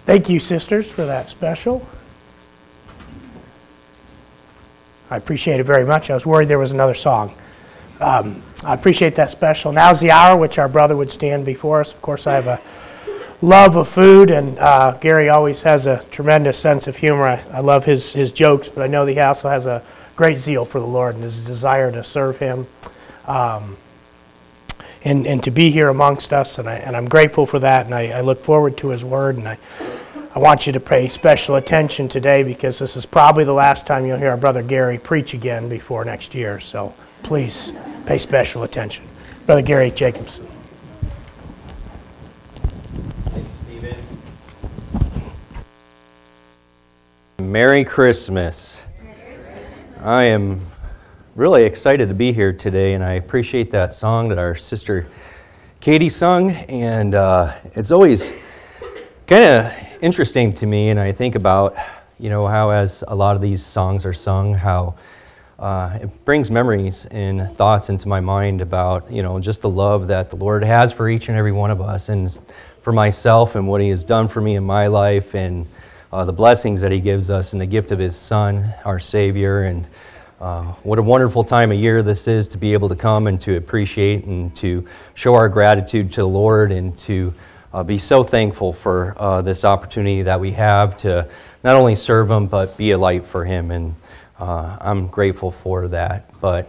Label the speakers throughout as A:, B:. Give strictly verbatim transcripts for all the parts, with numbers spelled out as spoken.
A: Thank you, sisters, for that special. I appreciate it very much. I was worried there was another song. Um, I appreciate that special. Now's the hour which our brother would stand before us. Of course, I have a love of food, and uh, Gary always has a tremendous sense of humor. I, I love his, his jokes, but I know that he also has a great zeal for the Lord and his desire to serve him um, and, and to be here amongst us, and, I, and I'm grateful for that, and I, I look forward to his word, and I I want you to pay special attention today because this is probably the last time you'll hear our brother Gary preach again before next year. So please pay special attention. Brother Gary Jacobson.
B: Thank you, Stephen. Merry Christmas. I am really excited to be here today, and I appreciate that song that our sister Katie sung. And uh, it's always kind of interesting to me, and I think about, you know, how as a lot of these songs are sung, how uh, it brings memories and thoughts into my mind about, you know, just the love that the Lord has for each and every one of us, and for myself, and what He has done for me in my life, and uh, the blessings that He gives us, and the gift of His Son, our Savior, and uh, what a wonderful time of year this is to be able to come and to appreciate and to show our gratitude to the Lord, and to Uh, be so thankful for uh, this opportunity that we have to not only serve Him, but be a light for Him, and uh, I'm grateful for that. But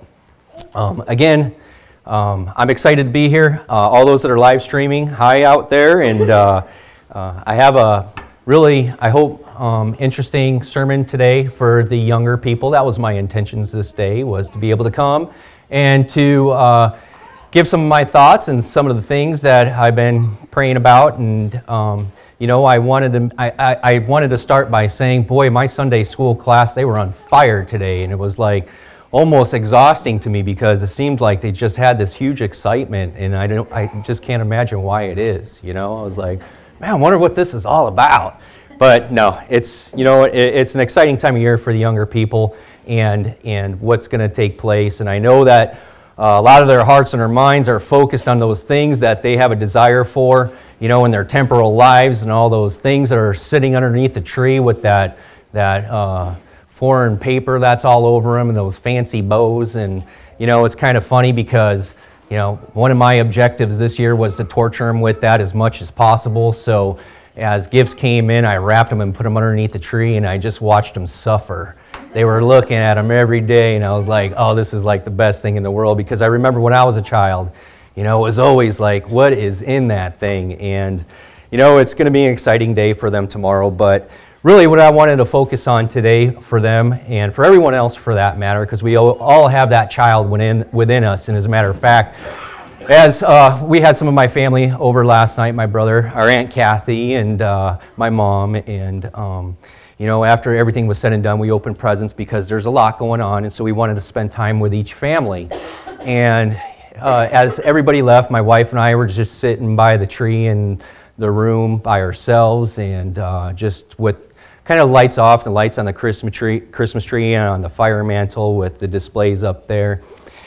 B: um, again, um, I'm excited to be here. Uh, all those that are live streaming, hi out there, and uh, uh, I have a really, I hope, um, interesting sermon today for the younger people. That was my intentions this day, was to be able to come and to uh, give some of my thoughts and some of the things that I've been praying about. And um, you know, I wanted to I, I, I wanted to start by saying, boy, my Sunday school class, they were on fire today, and it was like almost exhausting to me because it seemed like they just had this huge excitement, and I don't I just can't imagine why it is. You know, I was like, man, I wonder what this is all about. But no, it's you know, it, it's an exciting time of year for the younger people, and and what's going to take place, and I know that Uh, a lot of their hearts and their minds are focused on those things that they have a desire for, you know, in their temporal lives, and all those things that are sitting underneath the tree with that that uh, foreign paper that's all over them, and those fancy bows. And you know, it's kind of funny because, you know, one of my objectives this year was to torture them with that as much as possible. So as gifts came in, I wrapped them and put them underneath the tree, and I just watched them suffer. They were looking at them every day, and I was like, oh, this is like the best thing in the world, because I remember when I was a child, you know, it was always like, what is in that thing? And, you know, it's going to be an exciting day for them tomorrow, but really what I wanted to focus on today for them, and for everyone else for that matter, because we all have that child within, within us, and as a matter of fact, as uh, we had some of my family over last night, my brother, our Aunt Kathy, and uh, my mom, and um, you know, after everything was said and done, we opened presents because there's a lot going on, and so we wanted to spend time with each family. And uh, as everybody left, my wife and I were just sitting by the tree in the room by ourselves, and uh, just with kind of lights off, the lights on the Christmas tree, Christmas tree and on the fire mantle with the displays up there.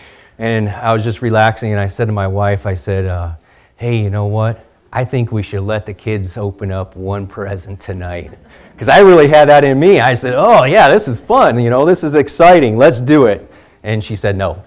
B: And I was just relaxing, and I said to my wife, I said, uh, hey, you know what? I think we should let the kids open up one present tonight. Because I really had that in me. I said, oh, yeah, this is fun. You know, this is exciting. Let's do it. And she said, no.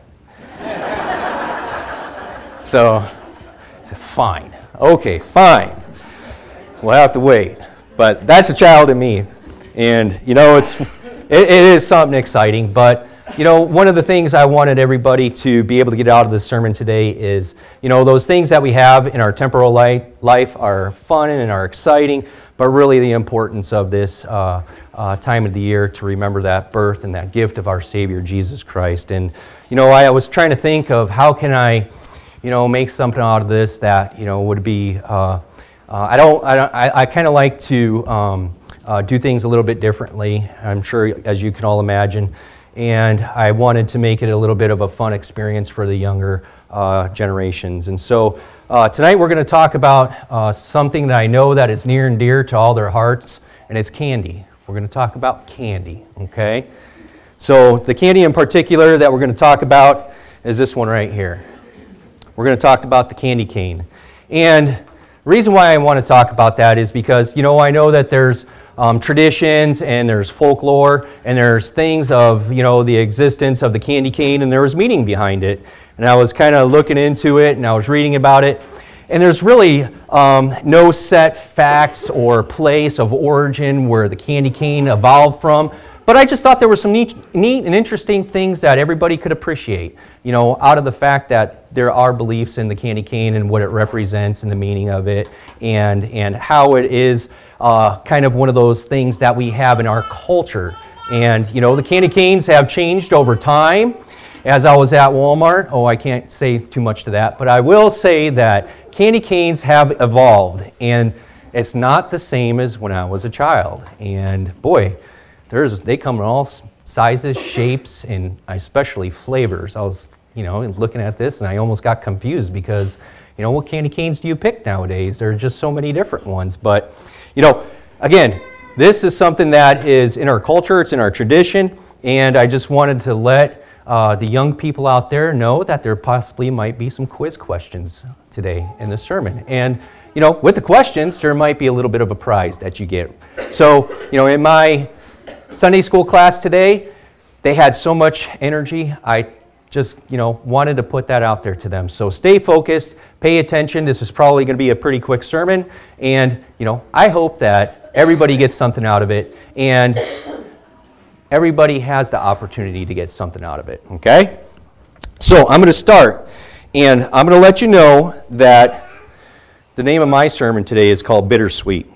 B: So I said, fine. Okay, fine. We'll have to wait. But that's a child in me. And, you know, it's it, it is something exciting. But, you know, one of the things I wanted everybody to be able to get out of this sermon today is, you know, those things that we have in our temporal life, life are fun and are exciting, but really the importance of this uh, uh, time of the year to remember that birth and that gift of our Savior, Jesus Christ. And, you know, I was trying to think of how can I, you know, make something out of this that, you know, would be, uh, uh, I don't, I, don't, I, I kind of like to um, uh, do things a little bit differently, I'm sure, as you can all imagine. And I wanted to make it a little bit of a fun experience for the younger uh, generations. And so uh, tonight we're going to talk about uh, something that I know that is near and dear to all their hearts, and it's candy. We're going to talk about candy, okay? So the candy in particular that we're going to talk about is this one right here. We're going to talk about the candy cane. And the reason why I want to talk about that is because, you know, I know that there's um, traditions and there's folklore and there's things of, you know, the existence of the candy cane, and there was meaning behind it. And I was kind of looking into it and I was reading about it. And there's really um, no set facts or place of origin where the candy cane evolved from. But I just thought there were some neat, neat and interesting things that everybody could appreciate, you know, out of the fact that there are beliefs in the candy cane and what it represents and the meaning of it, and, and how it is uh, kind of one of those things that we have in our culture. And, you know, the candy canes have changed over time. As I was at Walmart, oh, I can't say too much to that, but I will say that candy canes have evolved, and it's not the same as when I was a child. And boy, there's they come in all sizes, shapes, and especially flavors. I was, you know, looking at this, and I almost got confused because, you know, what candy canes do you pick nowadays? There are just so many different ones. But, you know, again, this is something that is in our culture, it's in our tradition, and I just wanted to let Uh, the young people out there know that there possibly might be some quiz questions today in the sermon. And, you know, with the questions, there might be a little bit of a prize that you get. So, you know, in my Sunday school class today, they had so much energy, I just, you know, wanted to put that out there to them. So stay focused, pay attention. This is probably going to be a pretty quick sermon. And, you know, I hope that everybody gets something out of it. And everybody has the opportunity to get something out of it, okay? So I'm going to start, and I'm going to let you know that the name of my sermon today is called Bittersweet.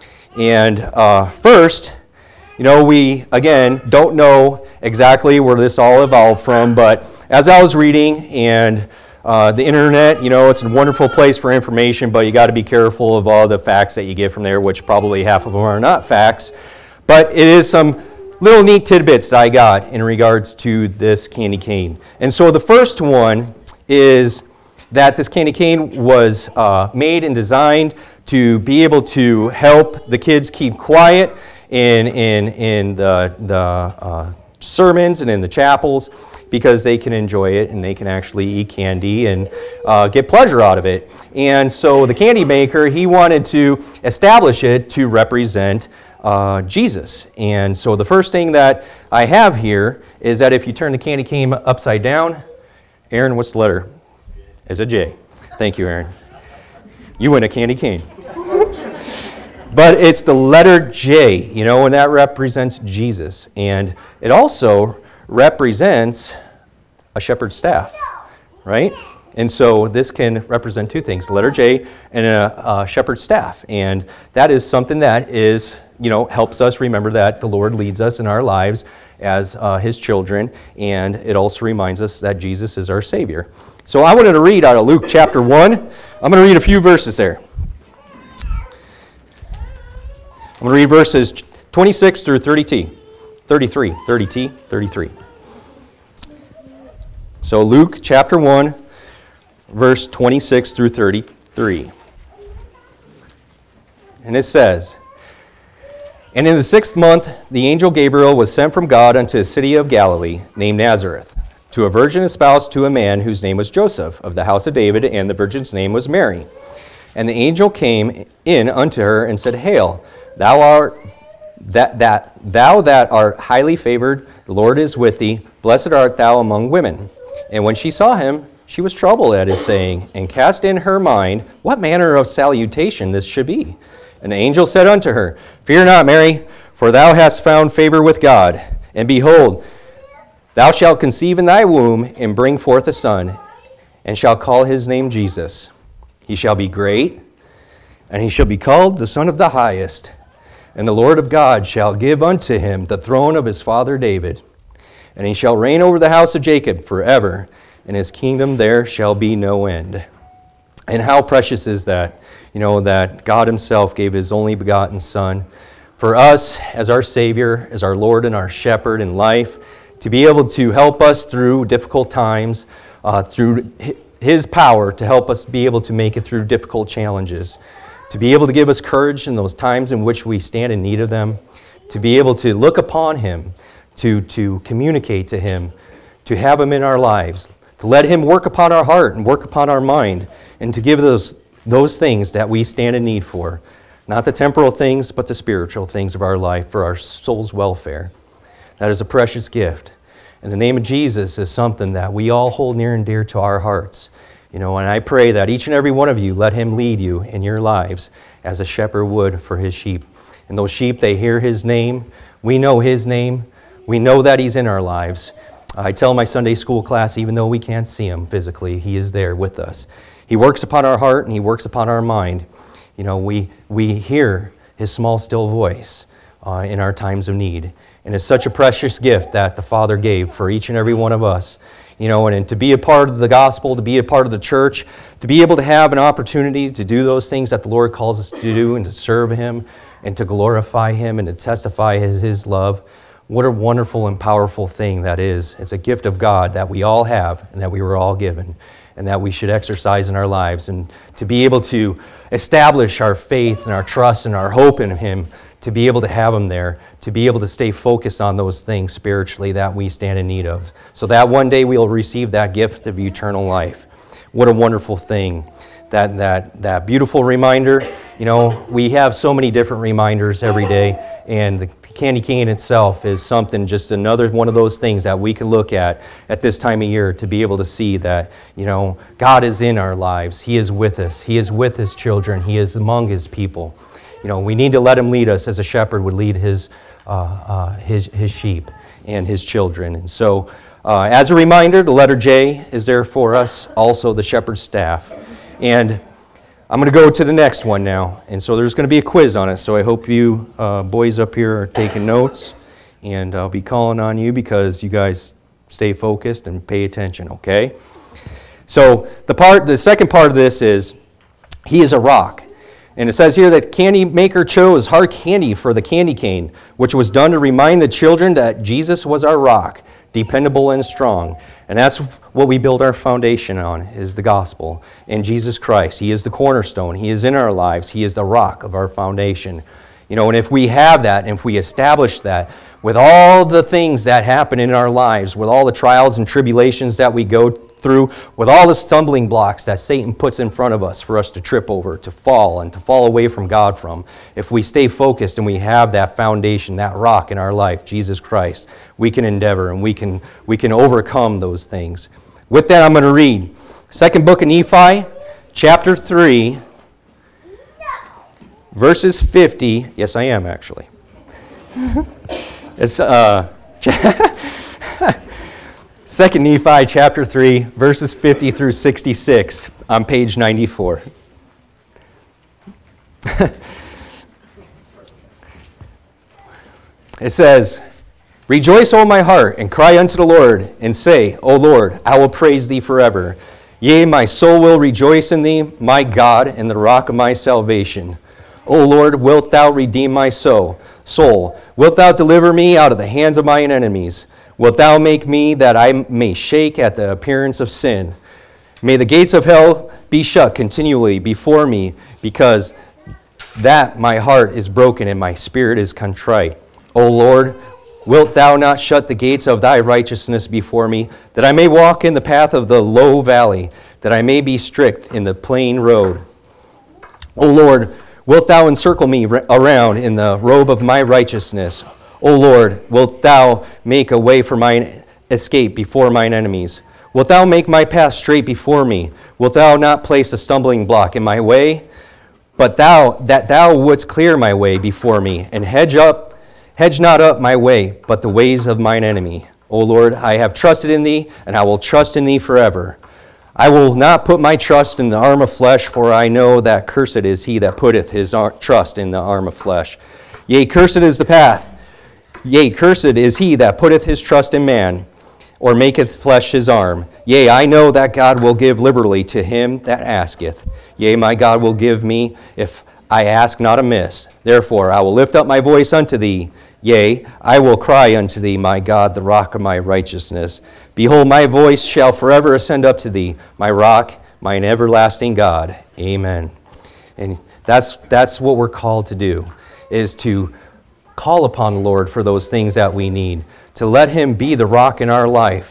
B: And uh, first, you know, we, again, don't know exactly where this all evolved from, but as I was reading, and uh, the internet, you know, it's a wonderful place for information, but you got to be careful of all the facts that you get from there, which probably half of them are not facts. But it is some little neat tidbits that I got in regards to this candy cane. And so the first one is that this candy cane was uh, made and designed to be able to help the kids keep quiet in, in, in the, the uh, sermons and in the chapels, because they can enjoy it and they can actually eat candy and uh, get pleasure out of it. And so the candy maker, he wanted to establish it to represent Uh, Jesus. And so the first thing that I have here is that if you turn the candy cane upside down, Aaron, what's the letter? It's a J. Thank you, Aaron. You win a candy cane. But it's the letter J, you know, and that represents Jesus. And it also represents a shepherd's staff, right? And so this can represent two things, the letter J and a, a shepherd's staff. And that is something that is, you know, helps us remember that the Lord leads us in our lives as uh, His children, and it also reminds us that Jesus is our Savior. So I wanted to read out of Luke chapter one. I'm going to read a few verses there. I'm going to read verses twenty-six through thirty-three. thirty-three, thirty-three, thirty-three. So Luke chapter one, verse twenty-six through thirty-three. And it says, "And in the sixth month, the angel Gabriel was sent from God unto a city of Galilee, named Nazareth, to a virgin espoused to a man whose name was Joseph, of the house of David, and the virgin's name was Mary. And the angel came in unto her and said, Hail, thou art that that thou that art highly favored, the Lord is with thee. Blessed art thou among women. And when she saw him, she was troubled at his saying, and cast in her mind what manner of salutation this should be. And the angel said unto her, Fear not, Mary, for thou hast found favor with God. And behold, thou shalt conceive in thy womb, and bring forth a son, and shalt call his name Jesus. He shall be great, and he shall be called the Son of the Highest. And the Lord of God shall give unto him the throne of his father David. And he shall reign over the house of Jacob forever, and his kingdom there shall be no end." And how precious is that? You know, that God himself gave his only begotten Son for us as our Savior, as our Lord and our Shepherd in life, to be able to help us through difficult times, uh, through his power to help us be able to make it through difficult challenges, to be able to give us courage in those times in which we stand in need of them, to be able to look upon him, to, to communicate to him, to have him in our lives, to let him work upon our heart and work upon our mind, and to give those those things that we stand in need for. Not the temporal things, but the spiritual things of our life for our soul's welfare. That is a precious gift. And the name of Jesus is something that we all hold near and dear to our hearts. You know, and I pray that each and every one of you, let him lead you in your lives as a shepherd would for his sheep. And those sheep, they hear his name. We know his name. We know that he's in our lives. I tell my Sunday school class, even though we can't see him physically, he is there with us. He works upon our heart and he works upon our mind. You know, we, we hear his small, still voice uh, in our times of need. And it's such a precious gift that the Father gave for each and every one of us. You know, and, and to be a part of the gospel, to be a part of the church, to be able to have an opportunity to do those things that the Lord calls us to do and to serve him and to glorify him and to testify his, his love. What a wonderful and powerful thing that is. It's a gift of God that we all have and that we were all given, and that we should exercise in our lives, and to be able to establish our faith and our trust and our hope in him, to be able to have him there, to be able to stay focused on those things spiritually that we stand in need of, so that one day we'll receive that gift of eternal life. What a wonderful thing. That, that, that beautiful reminder. You know, we have so many different reminders every day, and the candy cane itself is something, just another one of those things that we can look at at this time of year to be able to see that, you know, God is in our lives. He is with us. He is with his children. He is among his people. You know, we need to let him lead us as a shepherd would lead his, uh, uh, his, his sheep and his children. And so, uh, as a reminder, the letter J is there for us, also the shepherd's staff. And I'm going to go to the next one now. And so there's going to be a quiz on it. So I hope you uh, boys up here are taking notes. And I'll be calling on you because you guys stay focused and pay attention, okay? So the part, the second part of this is, he is a rock. And it says here that the candy maker chose hard candy for the candy cane, which was done to remind the children that Jesus was our rock, dependable and strong. And that's what we build our foundation on, is the gospel and Jesus Christ. He is the cornerstone. He is in our lives. He is the rock of our foundation. You know, and if we have that, and if we establish that, with all the things that happen in our lives, with all the trials and tribulations that we go through, with all the stumbling blocks that Satan puts in front of us for us to trip over, to fall, and to fall away from God from, if we stay focused and we have that foundation, that rock in our life, Jesus Christ, we can endeavor and we can we can overcome those things. With that, I'm going to read Second Book of Nephi, chapter three, verses fifty. Yes, I am actually. It's uh, Second Nephi chapter three, verses fifty through sixty-six on page ninety-four. It says, "Rejoice, O my heart, and cry unto the Lord, and say, O Lord, I will praise thee forever. Yea, my soul will rejoice in thee, my God, and the rock of my salvation. O Lord, wilt thou redeem my soul? Soul, wilt thou deliver me out of the hands of mine enemies? Wilt thou make me that I may shake at the appearance of sin? May the gates of hell be shut continually before me, because that my heart is broken and my spirit is contrite. O Lord, wilt thou not shut the gates of thy righteousness before me, that I may walk in the path of the low valley, that I may be strict in the plain road? O Lord, wilt thou encircle me around in the robe of my righteousness? O Lord, wilt thou make a way for mine escape before mine enemies? Wilt thou make my path straight before me? Wilt thou not place a stumbling block in my way? But thou, that thou wouldst clear my way before me, and hedge up, hedge not up my way, but the ways of mine enemy. O Lord, I have trusted in thee, and I will trust in thee forever. I will not put my trust in the arm of flesh, for I know that cursed is he that putteth his trust in the arm of flesh. Yea, cursed is the path. Yea, cursed is he that putteth his trust in man, or maketh flesh his arm. Yea, I know that God will give liberally to him that asketh. Yea, my God will give me, if I ask not amiss. Therefore I will lift up my voice unto thee. Yea, I will cry unto thee, my God, the rock of my righteousness. Behold, my voice shall forever ascend up to thee, my rock, mine everlasting God. Amen." And that's that's what we're called to do, is to call upon the Lord for those things that we need, to let him be the rock in our life,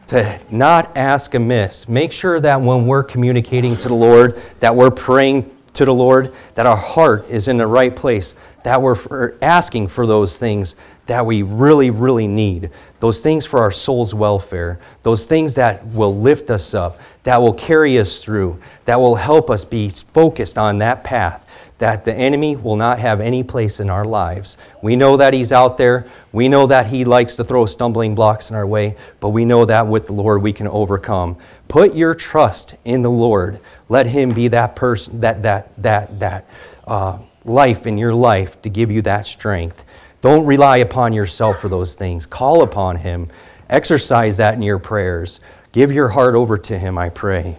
B: to not ask amiss. Make sure that when we're communicating to the Lord, that we're praying to the Lord, that our heart is in the right place, that we're asking for those things that we really, really need, those things for our soul's welfare, those things that will lift us up, that will carry us through, that will help us be focused on that path, that the enemy will not have any place in our lives. We know that he's out there. We know that he likes to throw stumbling blocks in our way, but we know that with the Lord we can overcome. Put your trust in the Lord. Let him be that person, that that that that uh, life in your life to give you that strength. Don't rely upon yourself for those things. Call upon him. Exercise that in your prayers. Give your heart over to him, I pray.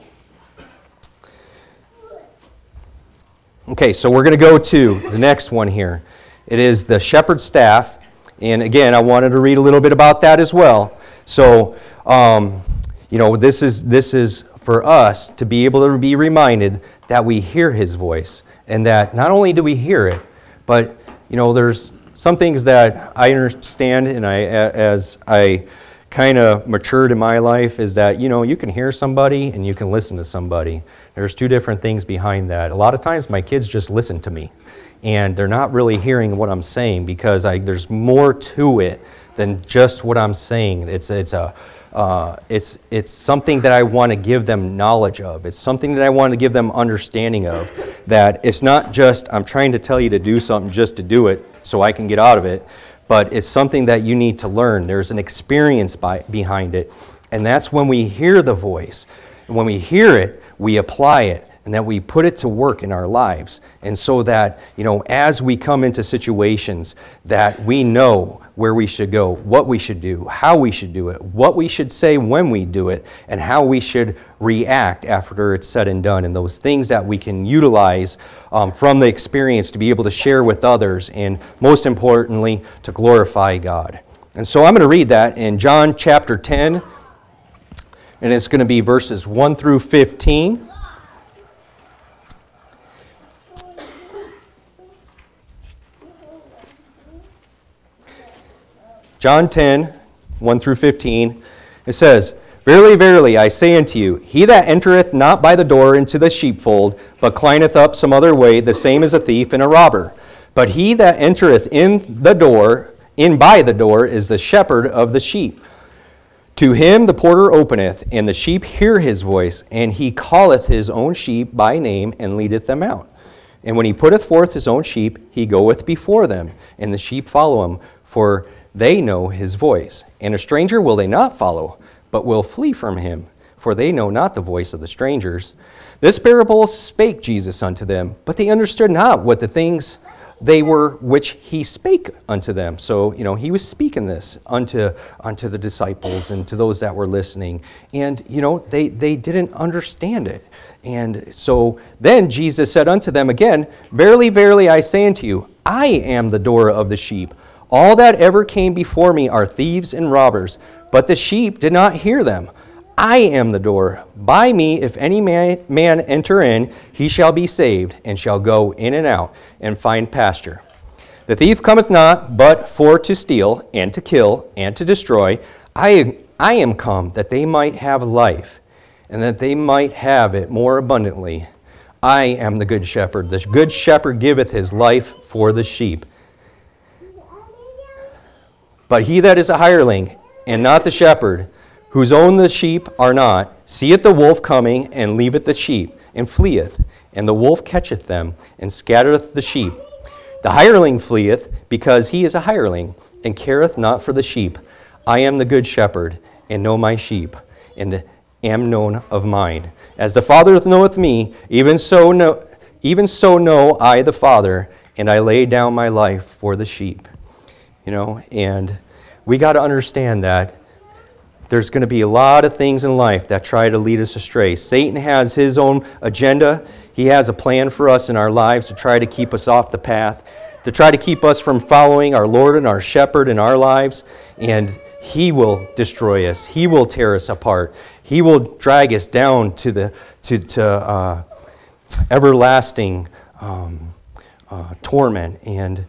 B: Okay, so we're going to go to the next one here. It is the shepherd's staff. And again, I wanted to read a little bit about that as well. So, um, you know, this is this is for us to be able to be reminded that we hear his voice. And that not only do we hear it, but, you know, there's some things that I understand, and I, as I kind of matured in my life, is that, you know, you can hear somebody and you can listen to somebody. There's two different things behind that. A lot of times my kids just listen to me, and they're not really hearing what I'm saying because I, there's more to it than just what I'm saying. It's it's a uh, it's it's something that I want to give them knowledge of. It's something that I want to give them understanding of. That it's not just I'm trying to tell you to do something just to do it so I can get out of it, but it's something that you need to learn. There's an experience by, behind it, and that's when we hear the voice. And when we hear it, we apply it, and that we put it to work in our lives. And so that, you know, as we come into situations, that we know where we should go, what we should do, how we should do it, what we should say when we do it, and how we should react after it's said and done, and those things that we can utilize um, from the experience to be able to share with others, and most importantly, to glorify God. And so I'm going to read that in John chapter ten, and it's going to be verses one through fifteen. John ten, one through fifteen, it says, Verily, verily, I say unto you, he that entereth not by the door into the sheepfold, but climbeth up some other way, the same is a thief and a robber. But he that entereth in the door, in by the door, is the shepherd of the sheep. To him the porter openeth, and the sheep hear his voice, and he calleth his own sheep by name, and leadeth them out. And when he putteth forth his own sheep, he goeth before them, and the sheep follow him, for they know his voice. And a stranger will they not follow, but will flee from him, for they know not the voice of the strangers. This parable spake Jesus unto them, but they understood not what the things they were which he spake unto them. So, you know, he was speaking this unto unto the disciples and to those that were listening. And, you know, they, they didn't understand it. And so then Jesus said unto them again, Verily, verily, I say unto you, I am the door of the sheep. All that ever came before me are thieves and robbers, but the sheep did not hear them. I am the door. By me, if any man, man enter in, he shall be saved, and shall go in and out, and find pasture. The thief cometh not, but for to steal, and to kill, and to destroy. I, I am come, that they might have life, and that they might have it more abundantly. I am the good shepherd. The good shepherd giveth his life for the sheep. But he that is a hireling, and not the shepherd, whose own the sheep are not, seeth the wolf coming, and leaveth the sheep, and fleeth. And the wolf catcheth them, and scattereth the sheep. The hireling fleeth, because he is a hireling, and careth not for the sheep. I am the good shepherd, and know my sheep, and am known of mine. As the Father knoweth me, even so know, even so know I the Father, and I lay down my life for the sheep. You know, and we got to understand that there's going to be a lot of things in life that try to lead us astray. Satan has his own agenda. He has a plan for us in our lives to try to keep us off the path, to try to keep us from following our Lord and our shepherd in our lives, and he will destroy us. He will tear us apart. He will drag us down to the to, to uh, everlasting um, uh, torment. And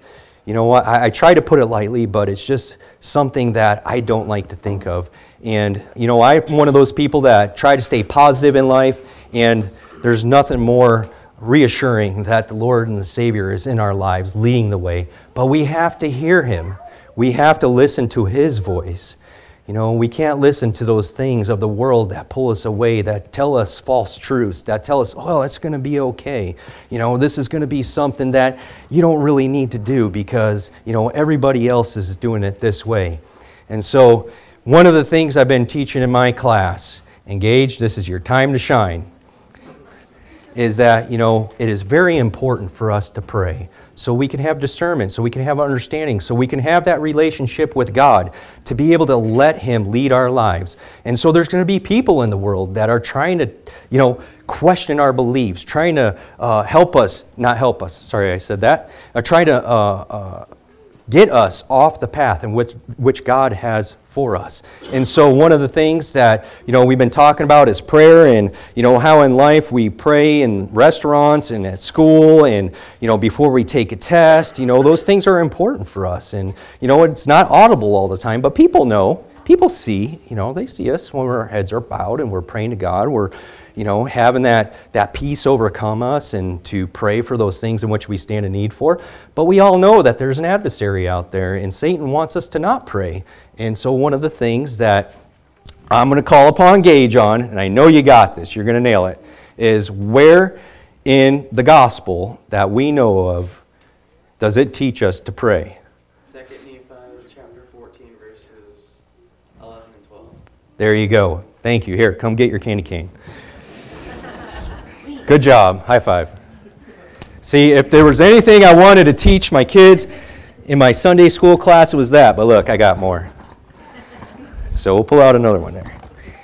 B: you know what, I, I try to put it lightly, but it's just something that I don't like to think of. And, you know, I'm one of those people that try to stay positive in life, and there's nothing more reassuring that the Lord and the Savior is in our lives, leading the way. But we have to hear Him. We have to listen to His voice. You know, we can't listen to those things of the world that pull us away, that tell us false truths, that tell us, oh, it's going to be okay. You know, this is going to be something that you don't really need to do because, you know, everybody else is doing it this way. And so one of the things I've been teaching in my class, Engage, this is your time to shine, is that, you know, it is very important for us to pray so we can have discernment, so we can have understanding, so we can have that relationship with God, to be able to let Him lead our lives. And so there's going to be people in the world that are trying to, you know, question our beliefs, trying to uh, help us, not help us, sorry I said that, uh, trying to uh, uh, get us off the path in which, which God has for us. And so one of the things that, you know, we've been talking about is prayer, and, you know, how in life we pray in restaurants and at school and, you know, before we take a test. You know, those things are important for us. And, you know, it's not audible all the time, but people know, people see, you know, they see us when our heads are bowed and we're praying to God. We're, you know, having that, that peace overcome us and to pray for those things in which we stand in need for. But we all know that there's an adversary out there, and Satan wants us to not pray. And so one of the things that I'm going to call upon Gage on, and I know you got this, you're going to nail it, is where in the gospel that we know of does it teach us to pray?
C: Second Nephi chapter fourteen, verses eleven and twelve.
B: There you go. Thank you. Here, come get your candy cane. Good job. High five. See, if there was anything I wanted to teach my kids in my Sunday school class, it was that. But look, I got more. So we'll pull out another one there.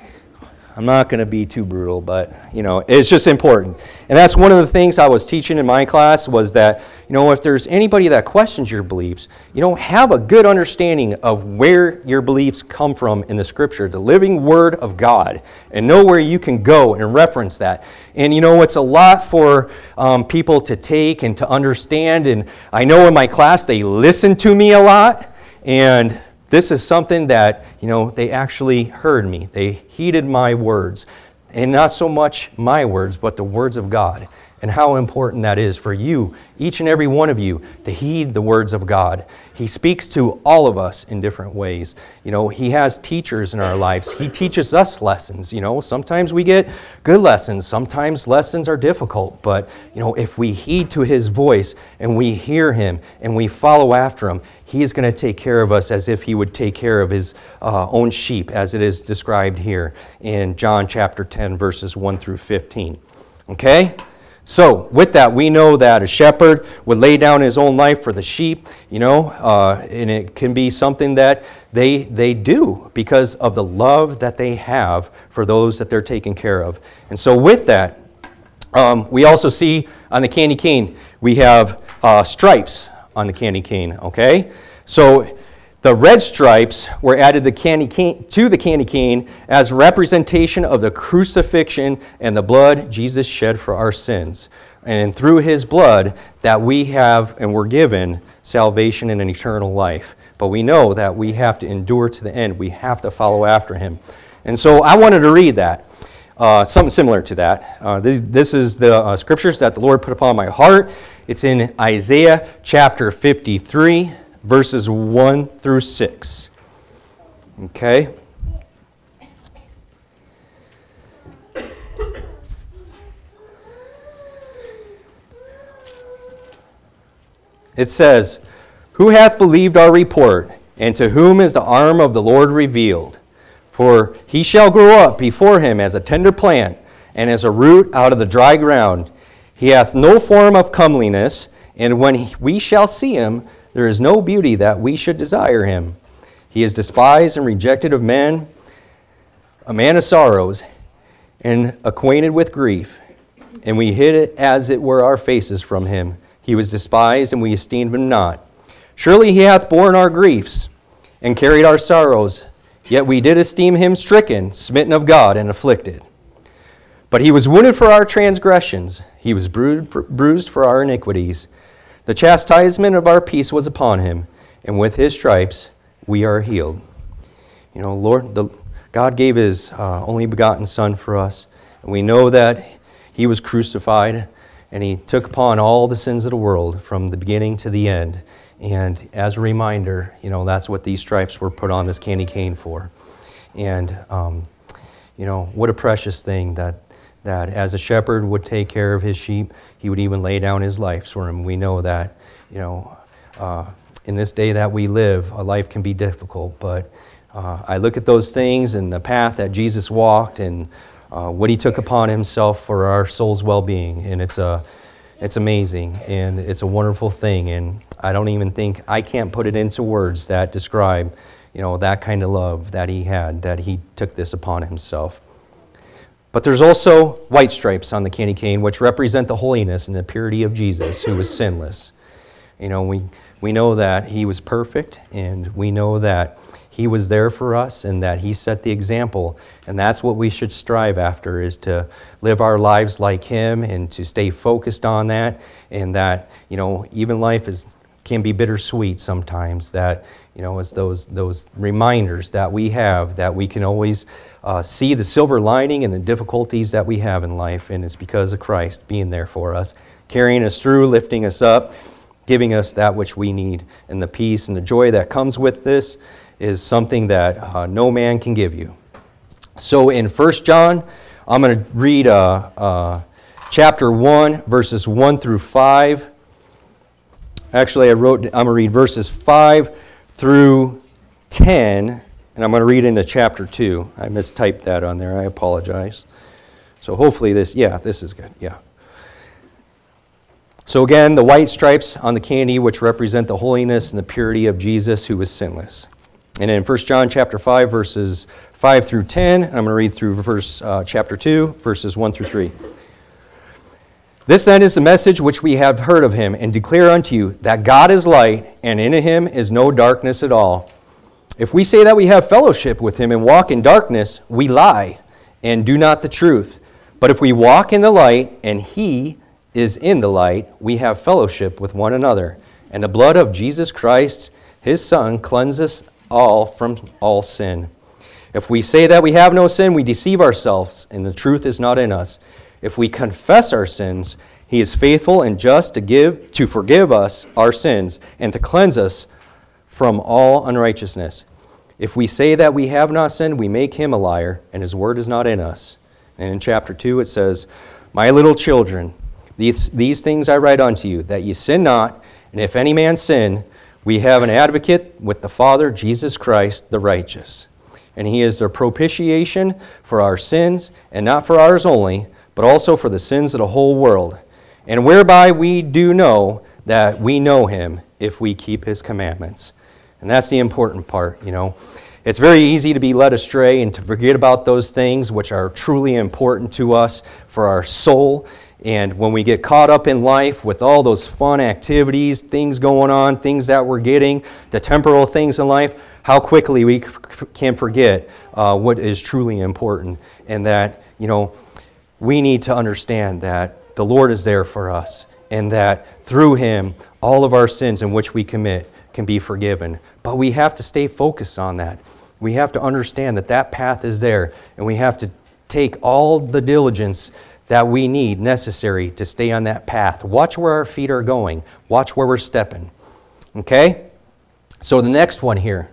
B: I'm not going to be too brutal, but, you know, it's just important. And that's one of the things I was teaching in my class was that, you know, if there's anybody that questions your beliefs, you know, have a good understanding of where your beliefs come from in the Scripture, the living Word of God, and know where you can go and reference that. And, you know, it's a lot for um, people to take and to understand. And I know in my class they listen to me a lot, and this is something that, you know, they actually heard me. They heeded my words. And not so much my words, but the words of God. And how important that is for you, each and every one of you, to heed the words of God. He speaks to all of us in different ways. You know, He has teachers in our lives. He teaches us lessons. You know, sometimes we get good lessons. Sometimes lessons are difficult. But, you know, if we heed to His voice and we hear Him and we follow after Him, He is going to take care of us as if He would take care of His uh, own sheep, as it is described here in John chapter ten, verses one through fifteen. Okay? So, with that, we know that a shepherd would lay down his own life for the sheep, you know, uh, and it can be something that they they do because of the love that they have for those that they're taking care of. And so with that, um, we also see on the candy cane, we have uh, stripes on the candy cane, okay? So the red stripes were added to, candy cane, to the candy cane as representation of the crucifixion and the blood Jesus shed for our sins. And through His blood that we have and were given salvation and an eternal life. But we know that we have to endure to the end. We have to follow after Him. And so I wanted to read that, uh, something similar to that. Uh, this, this is the uh, scriptures that the Lord put upon my heart. It's in Isaiah chapter fifty-three. Verses one through six. Okay? It says, "Who hath believed our report, and to whom is the arm of the Lord revealed? For he shall grow up before him as a tender plant, and as a root out of the dry ground. He hath no form of comeliness, and when he, we shall see him, there is no beauty that we should desire him. He is despised and rejected of men, a man of sorrows, and acquainted with grief. And we hid it as it were our faces from him. He was despised, and we esteemed him not. Surely he hath borne our griefs, and carried our sorrows. Yet we did esteem him stricken, smitten of God, and afflicted. But he was wounded for our transgressions. He was bruised for, bruised for our iniquities. The chastisement of our peace was upon him, and with his stripes we are healed. You know, Lord, the, God gave his uh, only begotten Son for us, and we know that he was crucified, and he took upon all the sins of the world from the beginning to the end. And as a reminder, you know, that's what these stripes were put on this candy cane for. And, um, you know, what a precious thing that, that as a shepherd would take care of his sheep, he would even lay down his life for him. We know that, you know, uh, in this day that we live, a life can be difficult, but uh, I look at those things and the path that Jesus walked and uh, what he took upon himself for our soul's well-being, and it's a It's amazing, and it's a wonderful thing, and I don't even think, I can't put it into words that describe, you know, that kind of love that he had, that he took this upon himself. But there's also white stripes on the candy cane, which represent the holiness and the purity of Jesus, who was sinless. You know, we, we know that he was perfect, and we know that he was there for us and that he set the example. And that's what we should strive after, is to live our lives like him and to stay focused on that. And that, you know, even life is can be bittersweet sometimes. That, you know, it's those those reminders that we have that we can always uh, see the silver lining in the difficulties that we have in life. And it's because of Christ being there for us, carrying us through, lifting us up, giving us that which we need. And the peace and the joy that comes with this is something that uh, no man can give you. So in First John, I'm going to read uh, uh, chapter one, verses one through five. Actually, I wrote, I'm going to read verses five through ten, and I'm going to read into chapter two. I mistyped that on there. I apologize. So hopefully this, yeah, this is good, yeah. So again, the white stripes on the candy, which represent the holiness and the purity of Jesus, who was sinless. And in First John chapter five, verses five through ten, I'm going to read through verse uh, chapter two, verses one through three. This then is the message which we have heard of him, and declare unto you, that God is light, and in him is no darkness at all. If we say that we have fellowship with him and walk in darkness, we lie, and do not the truth. But if we walk in the light, and he is in the light, we have fellowship with one another. And the blood of Jesus Christ, his Son, cleanses all from all sin. If we say that we have no sin, we deceive ourselves, and the truth is not in us. If we confess our sins, he is faithful and just to give to forgive us our sins and to cleanse us from all unrighteousness. If we say that we have not sinned, we make him a liar, and his word is not in us. And in chapter two it says, My little children, these, these things I write unto you, that ye sin not, and if any man sin, we have an advocate with the Father, Jesus Christ, the righteous. And he is the propitiation for our sins, and not for ours only, but also for the sins of the whole world. And whereby we do know that we know him, if we keep his commandments. And that's the important part, you know. It's very easy to be led astray and to forget about those things which are truly important to us for our soul. And when we get caught up in life with all those fun activities, things going on, things that we're getting, the temporal things in life, how quickly we can forget uh, what is truly important. And that, you know, we need to understand that the Lord is there for us, and that through him, all of our sins in which we commit can be forgiven. But we have to stay focused on that. We have to understand that that path is there, and we have to take all the diligence that we need necessary to stay on that path. Watch where our feet are going. Watch where we're stepping. Okay? So the next one here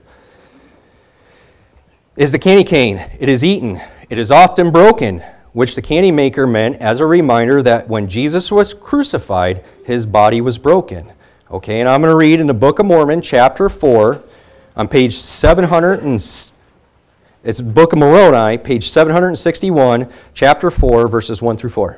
B: is the candy cane. It is eaten. It is often broken, which the candy maker meant as a reminder that when Jesus was crucified, his body was broken. Okay, and I'm going to read in the Book of Mormon, chapter four, on page seven hundred, and it's Book of Moroni, page seven hundred sixty-one, chapter four, verses one through four.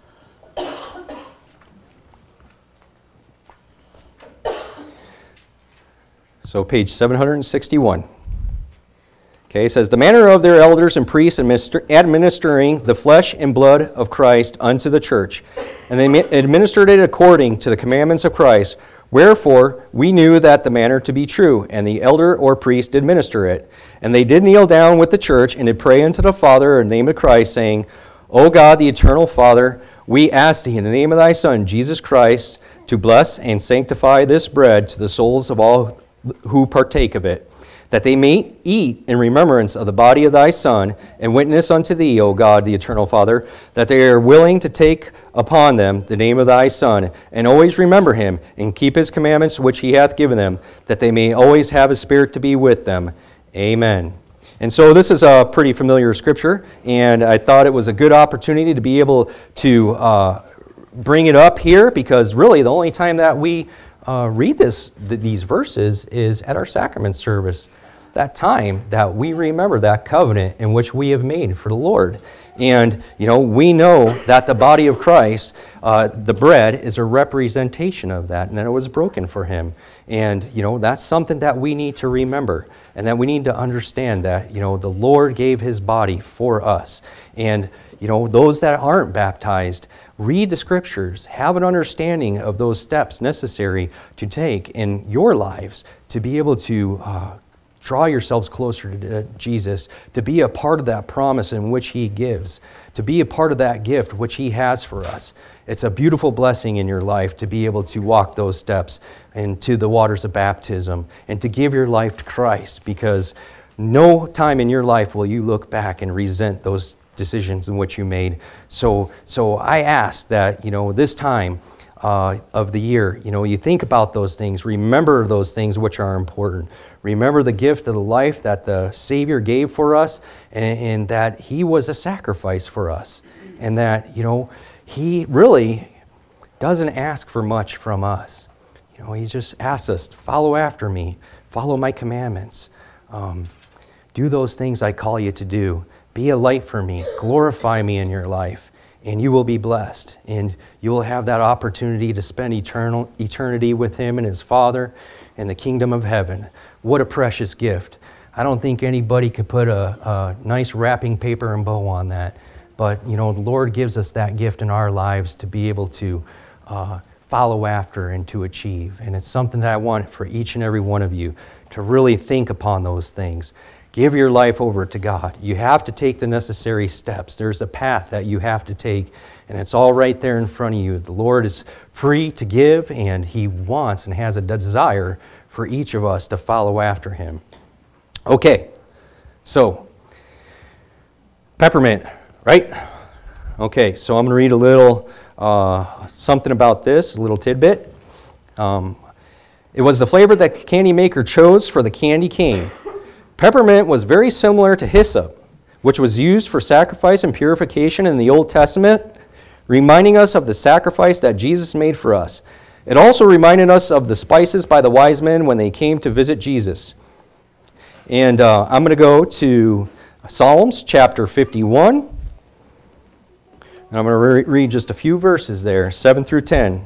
B: So page seven hundred sixty-one. Okay, it says, The manner of their elders and priests administering the flesh and blood of Christ unto the church, and they administered it according to the commandments of Christ. Wherefore we knew that the manner to be true, and the elder or priest did minister it. And they did kneel down with the church, and did pray unto the Father in the name of Christ, saying, O God, the eternal Father, We ask thee in the name of thy Son, Jesus Christ, to bless and sanctify this bread to the souls of all who partake of it, that they may eat in remembrance of the body of thy Son, and witness unto thee, O God, the eternal Father, that they are willing to take upon them the name of thy Son, and always remember him, and keep his commandments which he hath given them, that they may always have his Spirit to be with them. Amen. And so this is a pretty familiar scripture, and I thought it was a good opportunity to be able to uh, bring it up here, because really the only time that we uh, read this th- these verses is at our sacrament service, that time that we remember that covenant in which we have made for the Lord. And, you know, we know that the body of Christ, uh, the bread, is a representation of that, and that it was broken for him. And, you know, that's something that we need to remember, and that we need to understand that, you know, the Lord gave his body for us. And, you know, those that aren't baptized, read the scriptures, have an understanding of those steps necessary to take in your lives to be able to uh, draw yourselves closer to Jesus, to be a part of that promise in which he gives, to be a part of that gift which he has for us. It's a beautiful blessing in your life to be able to walk those steps into the waters of baptism and to give your life to Christ, because no time in your life will you look back and resent those decisions in which you made. So, so I ask that, you know, this time uh, of the year, you know, you think about those things, remember those things which are important. Remember the gift of the life that the Savior gave for us, and, and that he was a sacrifice for us. And that, you know, he really doesn't ask for much from us. You know, he just asks us, follow after me, follow my commandments, um, do those things I call you to do. Be a light for me, glorify me in your life, and you will be blessed. And you will have that opportunity to spend eternal eternity with him and his Father in the kingdom of heaven. What a precious gift. I don't think anybody could put a, a nice wrapping paper and bow on that. But, you know, the Lord gives us that gift in our lives to be able to uh, follow after and to achieve. And it's something that I want for each and every one of you to really think upon those things. Give your life over to God. You have to take the necessary steps. There's a path that you have to take, and it's all right there in front of you. The Lord is free to give, and he wants and has a desire for each of us to follow after him. Okay, so peppermint, right? Okay, so I'm going to read a little uh, something about this, a little tidbit. Um, it was the flavor that the candy maker chose for the candy cane. Peppermint was very similar to hyssop, which was used for sacrifice and purification in the Old Testament, reminding us of the sacrifice that Jesus made for us. It also reminded us of the spices by the wise men when they came to visit Jesus. And uh, I'm going to go to Psalms chapter fifty-one. And I'm going to re- read just a few verses there, seven through ten.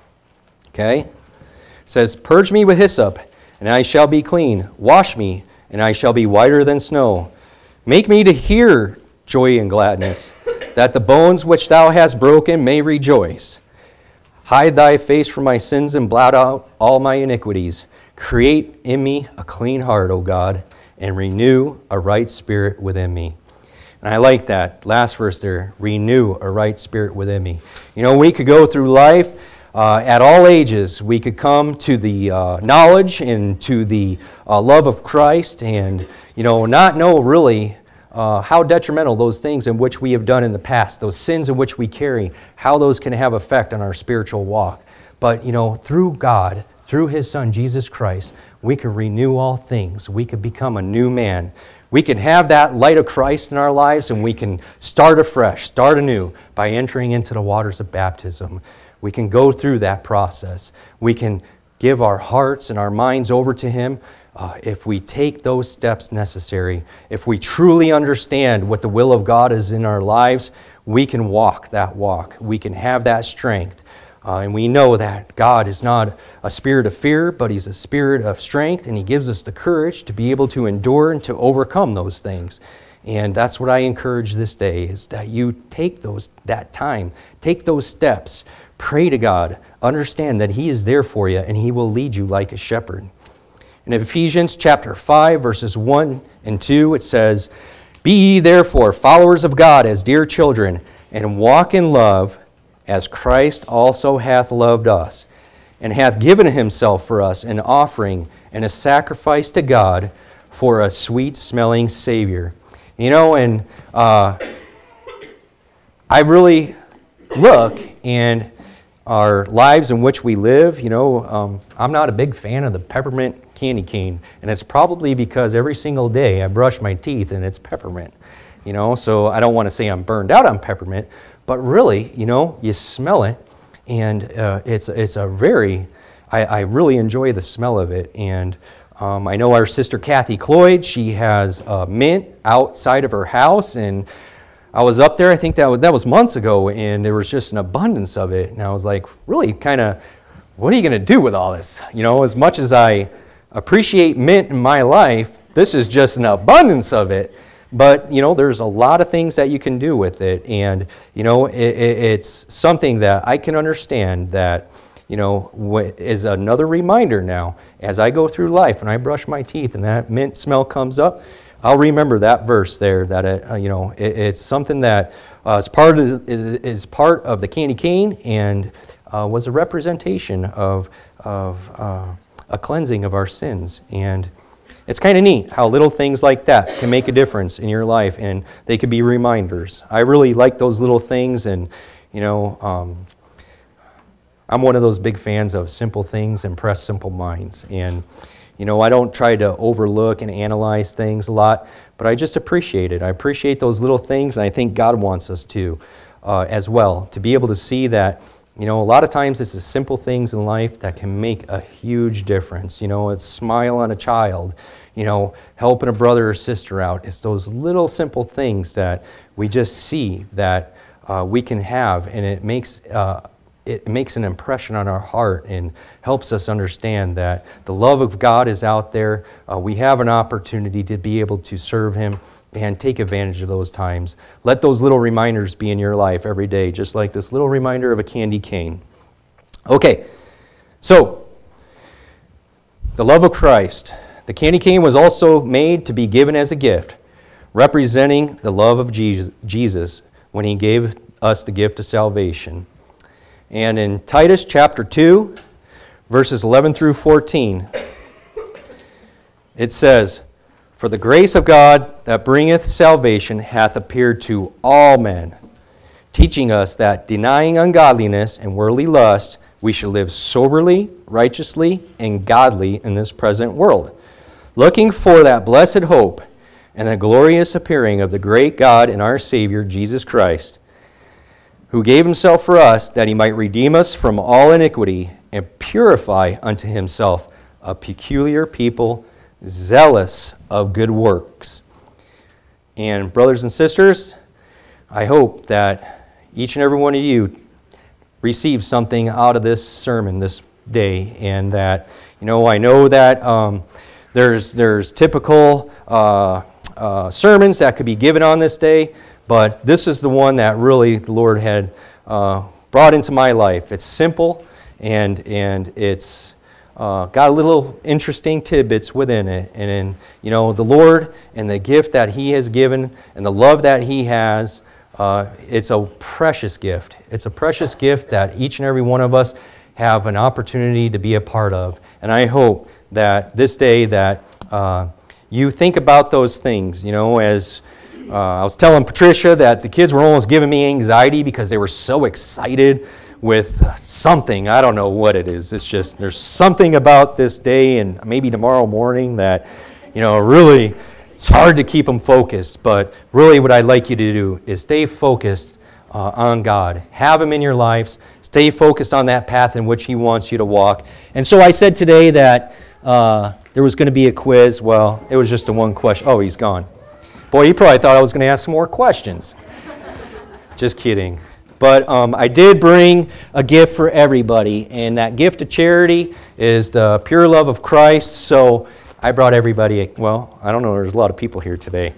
B: Okay? It says, "Purge me with hyssop, and I shall be clean. Wash me, and I shall be whiter than snow. Make me to hear joy and gladness, that the bones which thou hast broken may rejoice. Hide thy face from my sins and blot out all my iniquities. Create in me a clean heart, O God, and renew a right spirit within me." And I like that last verse there, renew a right spirit within me. You know, we could go through life uh, at all ages. We could come to the uh, knowledge and to the uh, love of Christ and, you know, not know really uh, how detrimental those things in which we have done in the past, those sins in which we carry, how those can have effect on our spiritual walk. But, you know, through God, through his Son, Jesus Christ, we can renew all things. We could become a new man. We can have that light of Christ in our lives, and we can start afresh, start anew by entering into the waters of baptism. We can go through that process. We can give our hearts and our minds over to him uh, if we take those steps necessary. If we truly understand what the will of God is in our lives, we can walk that walk. We can have that strength. Uh, and we know that God is not a spirit of fear, but he's a spirit of strength, and he gives us the courage to be able to endure and to overcome those things. And that's what I encourage this day, is that you take those that time, take those steps, pray to God, understand that he is there for you, and he will lead you like a shepherd. In Ephesians chapter five, verses one and two, it says, "Be ye therefore followers of God as dear children, and walk in love, as Christ also hath loved us, and hath given himself for us an offering and a sacrifice to God for a sweet-smelling Savior. You know, and uh, I really look and our lives in which we live, you know, um, I'm not a big fan of the peppermint candy cane, and it's probably because every single day I brush my teeth and it's peppermint, you know, so I don't want to say I'm burned out on peppermint, but really, you know, you smell it, and uh, it's, it's a very, I, I really enjoy the smell of it, and um, I know our sister Kathy Cloyd, she has uh, mint outside of her house, and I was up there, I think that was, that was months ago, and there was just an abundance of it. And I was like, really kind of, what are you going to do with all this? You know, as much as I appreciate mint in my life, this is just an abundance of it. But, you know, there's a lot of things that you can do with it. And, you know, it, it, it's something that I can understand that, you know, is another reminder now. As I go through life and I brush my teeth and that mint smell comes up, I'll remember that verse there, that it, uh, you know, it, it's something that uh, is, part of, is, is part of the candy cane and uh, was a representation of, of uh, a cleansing of our sins. And it's kind of neat how little things like that can make a difference in your life, and they could be reminders. I really like those little things, and, you know, um, I'm one of those big fans of simple things impress simple minds. And you know, I don't try to overlook and analyze things a lot, but I just appreciate it. I appreciate those little things, and I think God wants us to uh, as well, to be able to see that, you know, a lot of times this is simple things in life that can make a huge difference. You know, it's smile on a child, you know, helping a brother or sister out. It's those little simple things that we just see that uh, we can have, and it makes uh, it makes an impression on our heart and helps us understand that the love of God is out there. Uh, we have an opportunity to be able to serve Him and take advantage of those times. Let those little reminders be in your life every day, just like this little reminder of a candy cane. Okay, so the love of Christ. The candy cane was also made to be given as a gift, representing the love of Jesus when He gave us the gift of salvation. And in Titus chapter two, verses eleven through fourteen, it says, "For the grace of God that bringeth salvation hath appeared to all men, teaching us that denying ungodliness and worldly lust, we should live soberly, righteously, and godly in this present world, looking for that blessed hope and the glorious appearing of the great God and our Savior, Jesus Christ, who gave Himself for us, that He might redeem us from all iniquity and purify unto Himself a peculiar people, zealous of good works." And brothers and sisters, I hope that each and every one of you receive something out of this sermon this day, and that, you know, I know that um, there's there's typical uh, uh, sermons that could be given on this day, but this is the one that really the Lord had uh, brought into my life. It's simple, and and it's uh, got a little interesting tidbits within it. And in, you know, the Lord and the gift that He has given and the love that He has, uh, it's a precious gift. It's a precious gift that each and every one of us have an opportunity to be a part of. And I hope that this day that uh, you think about those things, you know, as Uh, I was telling Patricia that the kids were almost giving me anxiety because they were so excited with something. I don't know what it is. It's just there's something about this day and maybe tomorrow morning that, you know, really it's hard to keep them focused. But really what I'd like you to do is stay focused uh, on God. Have Him in your lives. Stay focused on that path in which He wants you to walk. And so I said today that uh, there was going to be a quiz. Well, it was just a one question. Oh, he's gone. Boy, you probably thought I was going to ask some more questions. Just kidding. But um, I did bring a gift for everybody, and that gift of charity is the pure love of Christ. So I brought everybody, a, well, I don't know, there's a lot of people here today.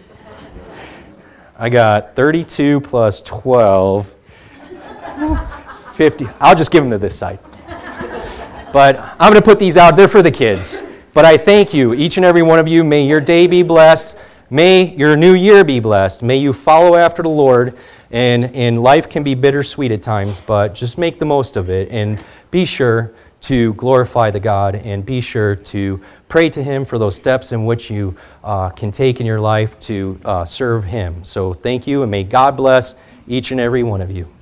B: I got thirty-two plus twelve, fifty. I'll just give them to this side. But I'm going to put these out there for the kids. But I thank you, each and every one of you. May your day be blessed. May your new year be blessed. May you follow after the Lord. And, and life can be bittersweet at times, but just make the most of it and be sure to glorify the God and be sure to pray to Him for those steps in which you uh, can take in your life to uh, serve Him. So thank you, and may God bless each and every one of you.